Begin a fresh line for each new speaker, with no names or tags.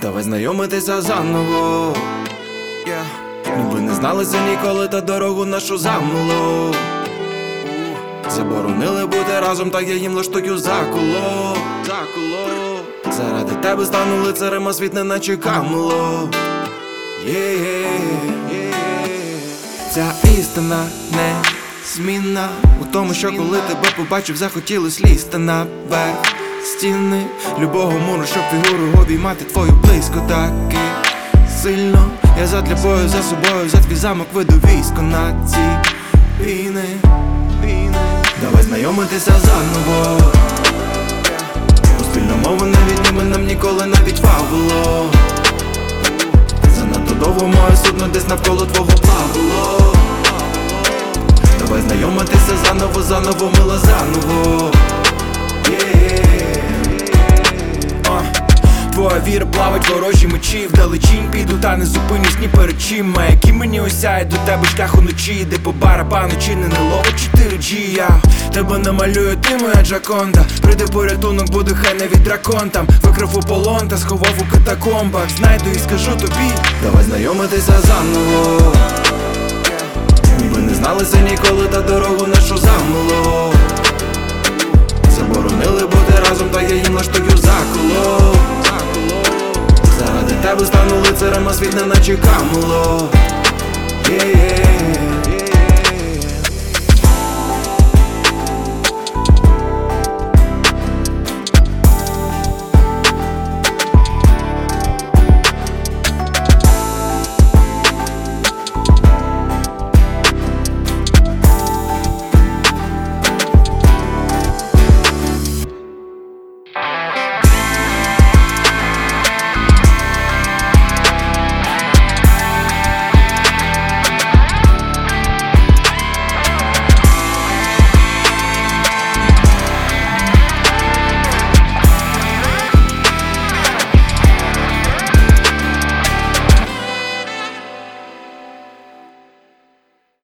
Давай знайомитися заново. Ми би не зналися ніколи, та дорогу нашу замило. Заборонили бути разом, так я їм влаштую заколо. Заради тебе стану лицарем, а світ не наче камело. Ця істина не змінна у тому, що коли тебе побачив, захотілось лізти наверх стіни любого муру, щоб фігуру обіймати твою близько. Таки сильно я задля бою за собою, за твій замок веду військо на ці війни. Давай знайомитися заново. Спільна мова не відніме нам ніколи навіть фаволо. Занадто довго моє судно десь навколо твого плавало. Давай знайомитися заново, мила заново. Твоя віра плавать ворожі мечі, вдалечінь піду, та не зупинюсь ні перед чим. А які мені осяють до тебе шлях уночі, де по барабану чинене ловить 4G. Я тебе намалюю, ти моя Джаконда. Прийде порятунок, буде хай навіть дракон там. Викрив у полон та сховав у катакомбах. Знайду і скажу тобі, давай знайомитися заново. Ніби не зналися ніколи, та дорогу нашу замило. Заборонили бути разом, та я їм влаштую заколо. Заради тебе стану лицарем, а світ не наче камело.